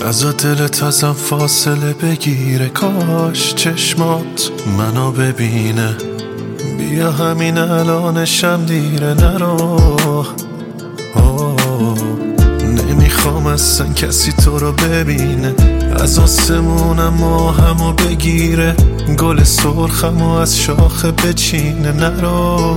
نزا دلت ازم فاصله بگیره، کاش چشمات منو ببینه. بیا همین الانشم دیره، نرو. نمیخوام اصلا کسی تو رو ببینه. از آسمونم ماهمو بگیره، گل سرخمو از شاخه بچینه، نرو.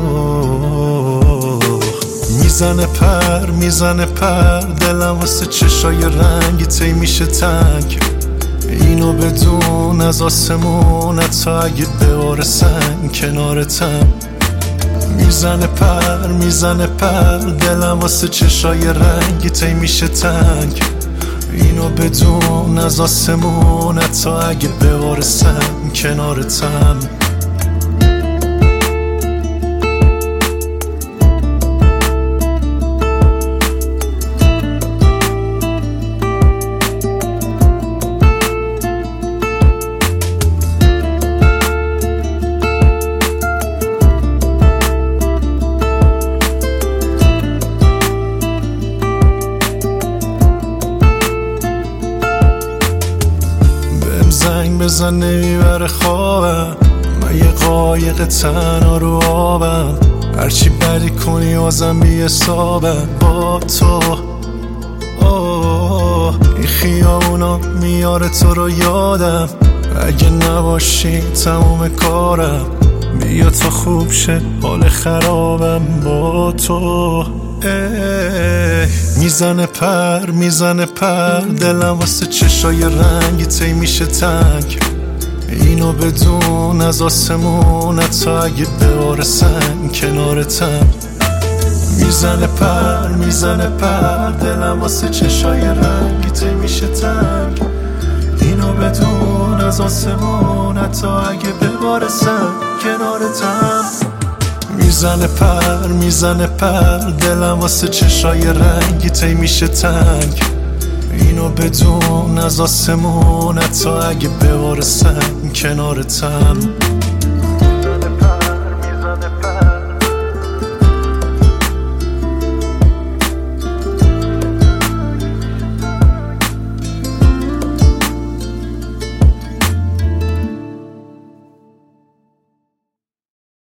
میزنه پر دلم واسه چشای رنگی تی میشه تنگ. اینو بدون از آسمونت تا اگه ببارسن کنارتم. میزنه پر دلم واسه چشای رنگی تی میشه تنگ. اینو بدون از آسمونت تا اگه ببارسن کنارتم. زنگ بزن نمیبره خوابم، من یه قایق تنها رو آبم. هرچی بدی کنی بازم بی حسابم با تو. این خیابونا میاره تو رو یادم، اگه نباشی تموم کارم. بیا تا خوب شه حال خرابم با تو. میزنه پر دلم واسه چشای رنگی تی میشه تنگ. اینو بدون از آسمونت تا اگه ببارسن کنارتم. میزنه پر دلم واسه چشای رنگی تی میشه تنگ. اینو بدون از آسمونت تا اگه ببارسن کنارتم. میزنه پر دلم واسه چشای رنگی تی میشه تنگ. اینو بدون از آسمونت تا اگه ببارسن کنارتم.